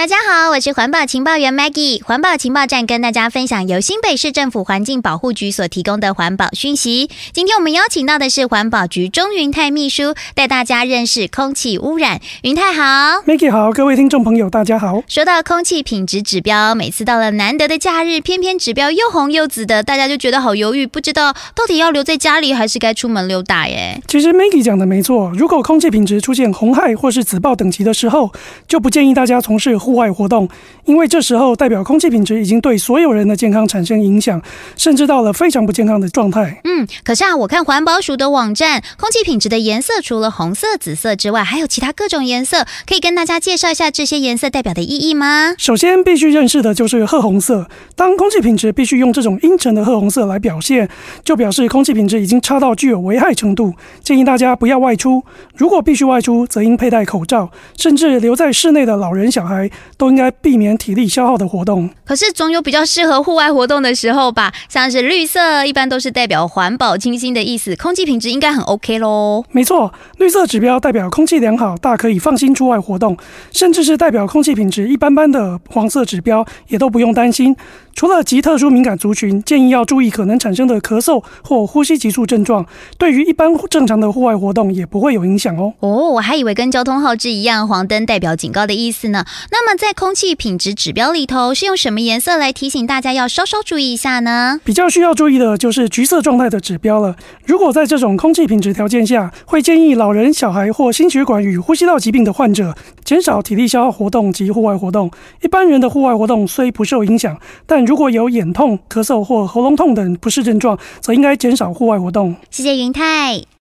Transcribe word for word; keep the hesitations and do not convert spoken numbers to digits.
大家好，我是环保情报员 Maggie。环保情报站跟大家分享由新北市政府环境保护局所提供的环保讯息。今天我们邀请到的是环保局钟云泰秘书，带大家认识空气污染。云泰好。 Maggie 好，各位听众朋友大家好。 说到空气品质指标，每次到了难得的假日，偏偏指标又红又紫的，大家就觉得好犹豫，不知道到底要留在家里还是该出门溜达耶。 其实 Maggie 讲的没错，如果空气品质出现红害或是紫爆等级的时候，就不建议大家从事户外活动，因为这时候代表空气品质已经对所有人的健康产生影响，甚至到了非常不健康的状态。 嗯，可是啊，我看环保署的网站，空气品质的颜色除了红色、紫色之外，还有其他各种颜色，可以跟大家介绍一下这些颜色代表的意义吗？ 首先必须认识的就是褐红色，当空气品质必须用这种阴沉的褐红色来表现，就表示空气品质已经差到具有危害程度，建议大家不要外出。如果必须外出，则应佩戴口罩，甚至留在室内的老人小孩都应该避免体力消耗的活动。 可是总有比较适合户外活动的时候吧，像是绿色一般都是代表环保清新的意思，空气品质应该很 OK 咯。 没错，绿色指标代表空气良好，大可以放心出外活动，甚至是代表空气品质一般般的黄色指标也都不用担心。除了极特殊敏感族群，建议要注意可能产生的咳嗽或呼吸急促症状，对于一般正常的户外活动也不会有影响哦。 哦，我还以为跟交通号志一样，黄灯代表警告的意思呢。那么在空气品质指标里头，是用什么颜色来提醒大家要稍稍注意一下呢？ 比较需要注意的就是橘色状态的指标了。如果在这种空气品质条件下，会建议老人、小孩或心血管与呼吸道疾病的患者减少体力消耗活动及户外活动。一般人的户外活动虽不受影响，但如果有眼痛、咳嗽或喉咙痛等不适症状，则应该减少户外活动。 谢谢云泰。